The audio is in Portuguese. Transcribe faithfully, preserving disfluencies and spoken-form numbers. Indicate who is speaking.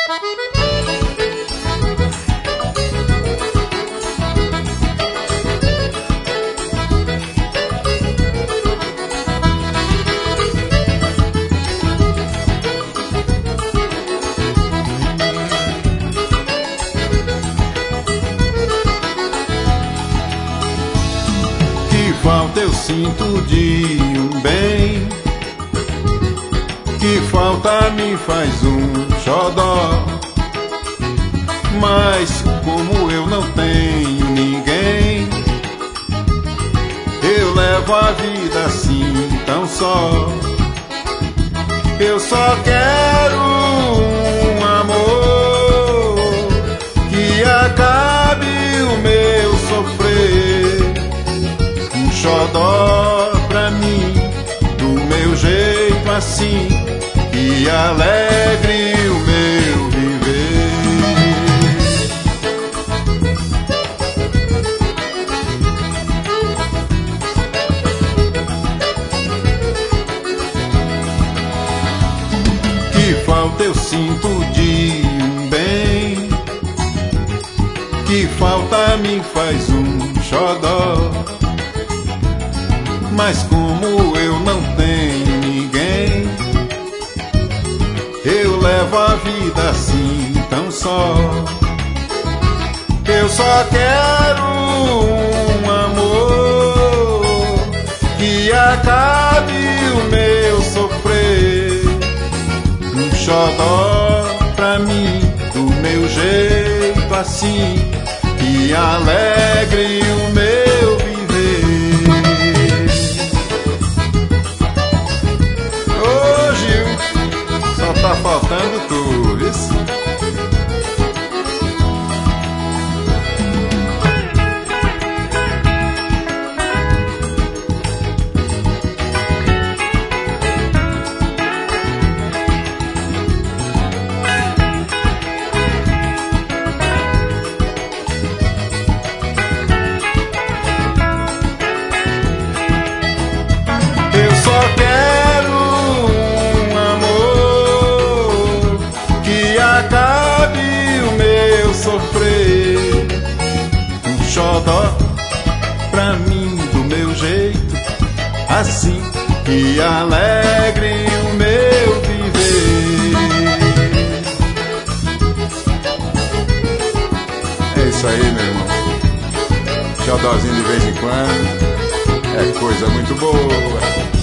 Speaker 1: Falta eu sinto de um bem, que falta me faz um xodó. Mas como eu não tenho ninguém, eu levo a vida assim tão só. Eu só quero um amor que acabe o meu sofrer, xodó pra mim, do meu jeito assim, e alegre o meu viver. Que falta eu sinto de um bem, que falta me faz um xodó. Mas como eu não tenho ninguém, eu levo a vida assim tão só. Eu só quero um amor que acabe o meu sofrer, um xodó pra mim, do meu jeito assim, que alegre o meu viver. Tá faltando tudo isso. Eu só quero um amor que acabe o meu sofrer, um xodó pra mim, do meu jeito assim, que alegre o meu viver. É isso aí, meu irmão. Xodózinho de vez em quando é coisa muito boa.